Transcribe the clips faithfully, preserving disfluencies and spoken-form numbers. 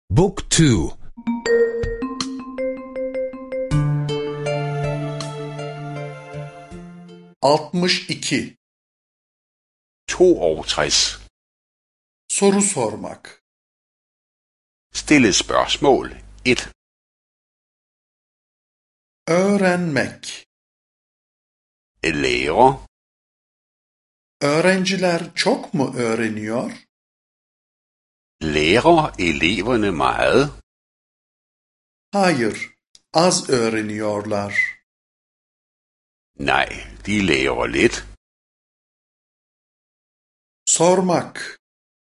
Book two. altmış iki. toogtres. Soru sormak. Stille spørgsmål et. Öğrenmek. Lære. Öğrenciler çok mu öğreniyor? Lærer eleverne meget? Hayır, az öğreniyorlar. Nej, de lærer lidt. Sormak.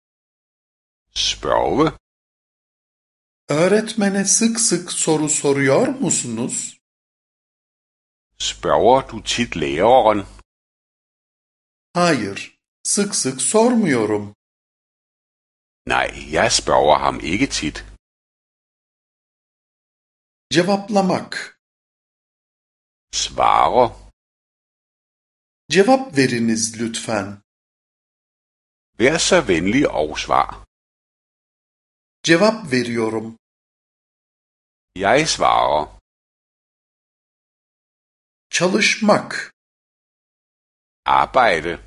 Spørge. Öğretmene sık sık soru soruyor musunuz? Spørger du tit læreren? Hayır, sık sık sormuyorum. Nej, jeg spørger ham ikke tit. Cevaplamak. Svare. Cevap veriniz lütfen. Vær så venlig og svar. Cevap veriyorum. Jeg svarer. Çalışmak. Arbejde.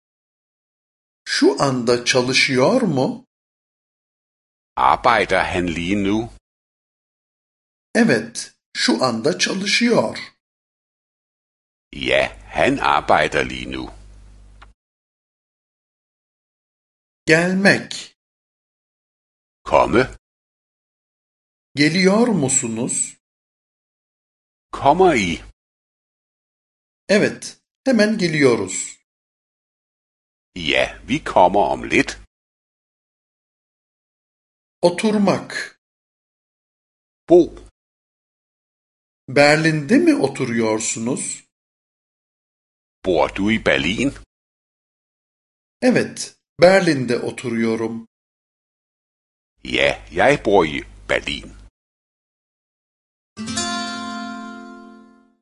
Şu anda çalışıyor mu? Arbejder han lige nu? Evet, şu anda çalışıyor. Ja, han arbejder lige nu. Gelmek. Komme. Geliyor musunuz? Kommer I? Evet, hemen geliyoruz. Ja, vi kommer om lidt. Oturmak. Bo. Berlin'de mi oturuyorsunuz? Bor du i Berlin? Evet, Berlin'de oturuyorum. Ja, jeg bor i Berlin.